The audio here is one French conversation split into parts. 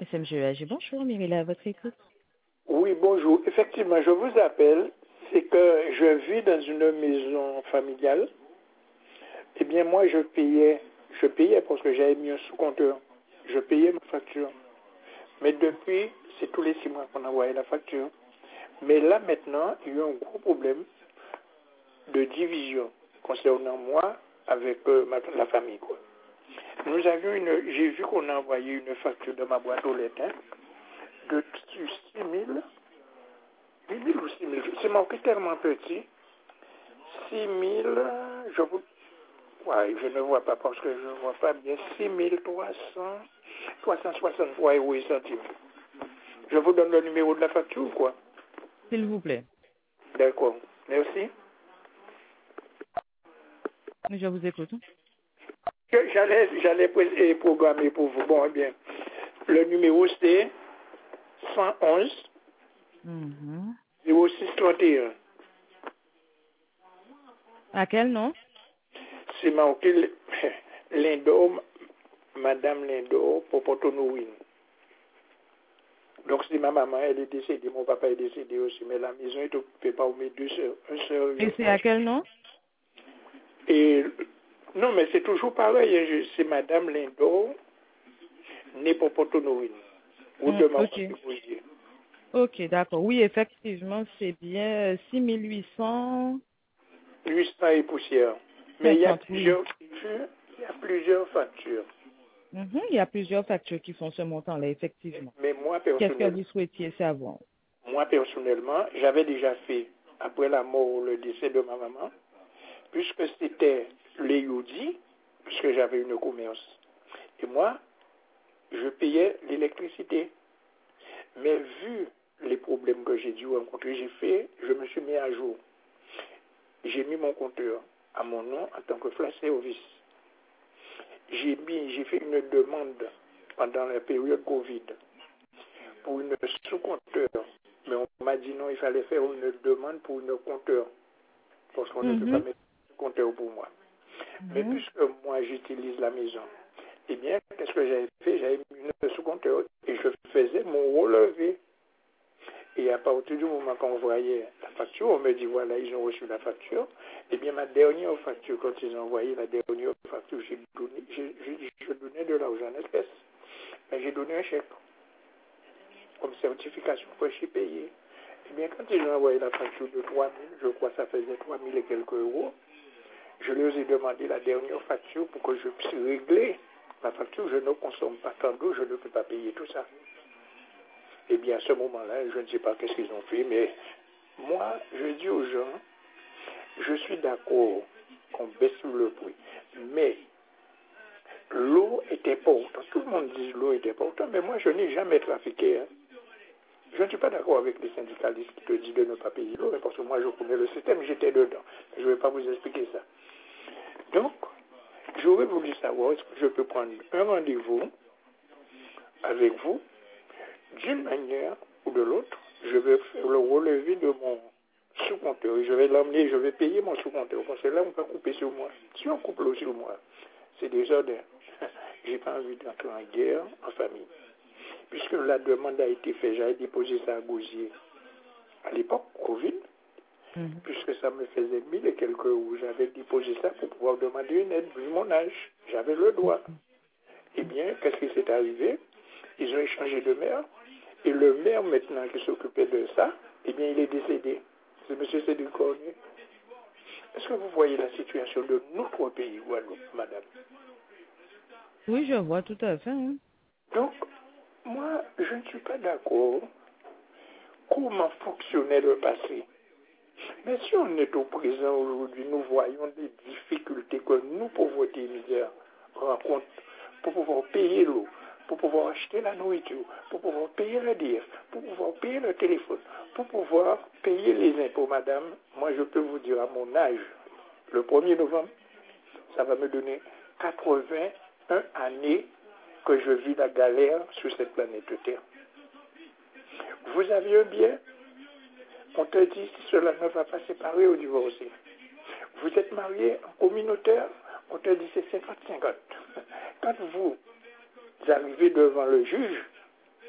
SMGEAG. Bonjour, Myrila, à votre écoute. Oui, bonjour. Effectivement, je vous appelle. C'est que je vis dans une maison familiale. Eh bien, moi, je payais parce que j'avais mis un sous-compteur. Je payais ma facture. Mais depuis, c'est tous les 6 mois qu'on envoyait la facture. Mais là, maintenant, il y a eu un gros problème de division concernant moi avec la famille, quoi. J'ai vu qu'on a envoyé une facture de ma boîte aux lettres, hein, de 6 000, 8 000 ou 6 000, c'est marqué tellement petit, 6 000, je ne vois pas parce que je ne vois pas bien, 6 363 euros et centimes. Je vous donne le numéro de la facture, quoi. S'il vous plaît. D'accord, merci. Je vous écoute. J'allais programmer pour vous. Bon, eh bien, le numéro c'est 111 0631. À quel nom? C'est marqué Lindo, Madame Lindo, Popotonouine. Donc, c'est ma maman, elle est décédée, mon papa est décédé aussi, mais la maison est occupée par mes 2 sœurs, un sœur et Et c'est à quel nom? Et non, mais c'est toujours pareil, hein, c'est Madame Lindo, née Popotonouine. Ou de ma Ok. Ok, d'accord. Oui, effectivement, c'est bien 6850. 800 et poussière. Mais il y a Oui. plusieurs factures. Il y a plusieurs factures qui font ce montant-là, effectivement. Mais Qu'est-ce que vous souhaitiez savoir? moi, personnellement, j'avais déjà fait, après la mort ou le décès de ma maman, puisque c'était les Youdi, puisque j'avais une commerce. Et moi, je payais l'électricité. Mais vu les problèmes que j'ai dû rencontrer, je me suis mis à jour. J'ai mis mon compteur à mon nom en tant que flash service. J'ai fait une demande pendant la période Covid pour une sous-compteur. Mais on m'a dit non, il fallait faire une demande pour une compteur. Parce qu'on ne peut pas mettre un compteur pour moi. Mais puisque moi j'utilise la maison, eh bien, qu'est-ce que j'avais fait? J'avais mis une sous-compteur et je faisais mon relevé. Et à partir du moment qu'on voyait la facture, on me dit voilà, ils ont reçu la facture. Eh bien, ma dernière facture, quand ils ont envoyé la dernière facture, je donnais de l'argent en espèces. Mais j'ai donné un chèque comme certification que j'ai payé. Eh bien, quand ils ont envoyé la facture de 3 000, je crois que ça faisait 3 000 et quelques euros, je leur ai demandé la dernière facture pour que je puisse régler la facture. Je ne consomme pas tant d'eau, je ne peux pas payer tout ça. Eh bien, à ce moment-là, je ne sais pas qu'est-ce qu'ils ont fait, mais moi, je dis aux gens, je suis d'accord qu'on baisse le prix, mais l'eau est importante. Tout le monde dit l'eau est importante, mais moi, je n'ai jamais trafiqué. Hein. Je ne suis pas d'accord avec les syndicalistes qui te disent de ne pas payer l'eau, parce que moi, je connais le système, j'étais dedans. Je ne vais pas vous expliquer ça. Donc, j'aurais voulu savoir est-ce que je peux prendre un rendez-vous avec vous d'une manière ou de l'autre. Je vais faire le relevé de mon sous-compteur. Je vais l'emmener, je vais payer mon sous-compteur. Parce que là, on peut couper sur moi. Si on coupe l'eau sur moi, c'est désordre. J'ai pas envie d'entrer en guerre en famille. Puisque la demande a été faite, j'avais déposé ça à Gosier à l'époque, Covid, puisque ça me faisait 1000 et quelques euros. J'avais déposé ça pour pouvoir demander une aide vu mon âge. J'avais le droit. Eh bien, qu'est-ce qui s'est arrivé? Ils ont échangé de maire. Et le maire, maintenant, qui s'occupait de ça, eh bien, il est décédé. C'est M. Cédric Cornu. Est-ce que vous voyez la situation de notre pays, Guadeloupe, madame? Oui, je vois tout à fait. Donc, moi, je ne suis pas d'accord comment fonctionnait le passé. Mais si on est au présent aujourd'hui, nous voyons des difficultés que nous, pauvreté et misère, rencontrons pour pouvoir payer l'eau, pour pouvoir acheter la nourriture, pour pouvoir payer l'EDF, pour pouvoir payer le téléphone, pour pouvoir payer les impôts, madame. Moi, je peux vous dire à mon âge, le 1er novembre, ça va me donner 81 années que je vis la galère sur cette planète Terre. Vous avez un bien, on te dit si cela ne va pas séparer ou divorcer. Vous êtes marié en communautaire, on te dit c'est 50-50. Quand vous arrivez devant le juge,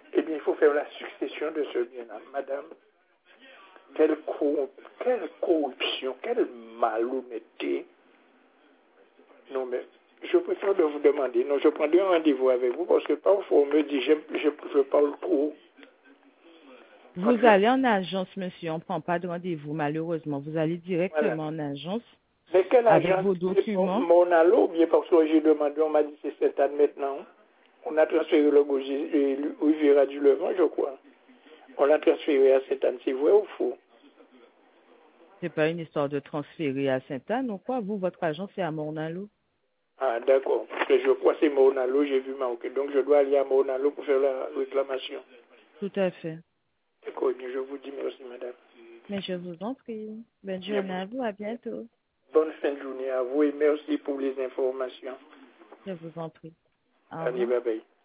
eh bien, il faut faire la succession de ce bien-là. Madame, quelle corruption, quelle malhonnêteté. Non, mais je préfère de vous demander, non, je prendrai un rendez-vous avec vous parce que parfois on me dit, je parle trop. Vous allez en agence, monsieur, on ne prend pas de rendez-vous, malheureusement. Vous allez directement en agence Mais quelle avec agence? vos documents. Mon allo, bien parce que j'ai demandé, on m'a dit c'est 7 ans maintenant. On a transféré le Riviera du Levant, je crois. On l'a transféré à Sainte-Anne, c'est vrai ou faux? C'est pas une histoire de transférer à Sainte-Anne ou quoi? Vous, votre agence, c'est à Mornalo. Ah, d'accord. Parce que je crois que c'est Mornalo, j'ai vu manquer. Donc je dois aller à Mornalo pour faire la réclamation. Tout à fait. D'accord, bien, je vous dis merci, madame. Mais je vous en prie. Bonne journée à vous, à bientôt. Bonne fin de journée à vous et merci pour les informations. Je vous en prie. Au Allez, revoir. bye bye.